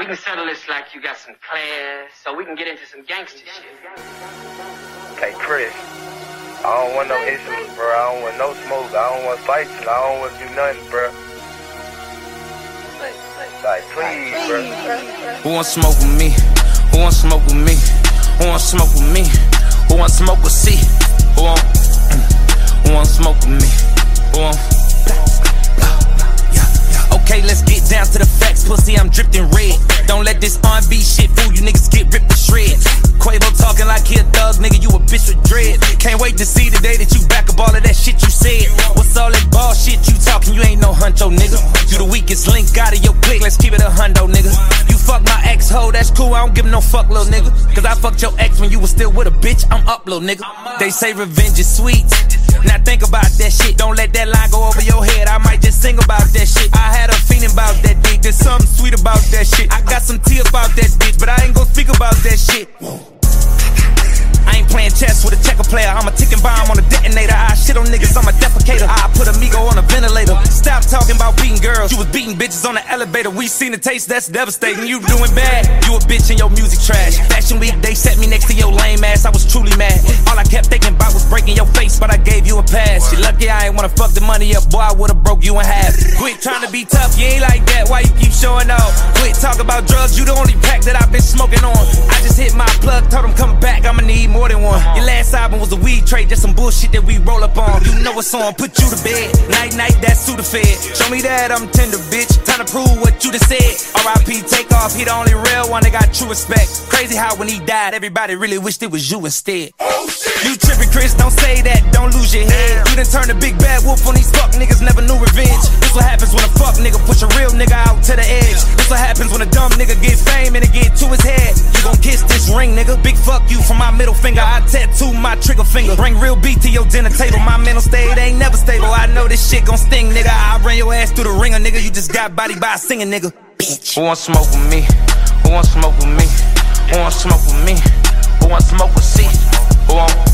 we can settle this like you got some class, so we can get into some gangster shit. Hey, Chris, I don't want no issues, bro. I don't want no smoke. I don't want fights, and I don't want to do nothing, bro. Like, please, bro. Who want smoke with me? Who want smoke with me? Who want smoke with me? Who want smoke with C? Who want smoke with me? Who want? Okay, let's get down to the facts, pussy, I'm dripped in red. Don't let this R&B shit fool you, niggas get ripped to shreds. Quavo talking like he a thug, nigga, you a bitch with dread. Can't wait to see the day that you back up all of that shit you said. What's all that bullshit you talking, you ain't no huncho, nigga. You the weakest link out of your clique, let's keep it a hundo, nigga. You fuck my ex-ho, that's cool, I don't give no fuck, little nigga. Cause I fucked your ex when you was still with a bitch, I'm up, little nigga. They say revenge is sweet. Now think about that shit, don't let that line go over your head. I might just sing about that shit. I had a feeling about that dick, there's something sweet about that shit. I got some tea about that bitch, but I ain't gon' speak about that shit. I ain't playing chess with a checker player. I'm a ticking bomb on a detonator. I shit on niggas, I'm a defecator. I put Amigo on a ventilator. Stop talking about beating girls. You was beating bitches on the elevator. We seen the taste, that's devastating. You doing bad, you a bitch and your music trash. Fashion week, they set me next to your lame ass. I was truly mad. All I kept thinking about was breaking your face, but I gave you a pass. You lucky I ain't wanna fuck the money up, boy, I would've broke you in half. Quit trying to be tough, you ain't like that, why you keep showing off? Quit talking about drugs, you the only pack that I've been smoking on. I just hit my plug, told him come back, I'ma need more than one. Your last album was a weed trade, just some bullshit that we roll up on. You know what's on, put you to bed. Night, night, that's Sudafed. Show me that I'm tender, bitch. Time to prove what you just said. R.I.P. Takeoff, he the only real one that got true respect. Crazy how when he died, everybody really wished it was you instead. Oh, shit. You trippin', Chris, don't say that, don't lose your head. You done turned a big bad wolf on these fuck niggas, never knew revenge. This what happens when a fuck nigga push a real nigga out to the edge. This what happens when a dumb nigga get fame and it get to his head. You gon' kiss this ring, nigga. Big fuck you from my middle finger. I tattoo my trigger finger. Bring real beat to your dinner table. My mental state ain't never stable. I know this shit gon' sting, nigga. I ran your ass through the ringer, nigga. You just got body by a singing, nigga. Bitch. Who want smoke with me? Who want smoke with me? Who want smoke with me? Who want smoke with C? Who want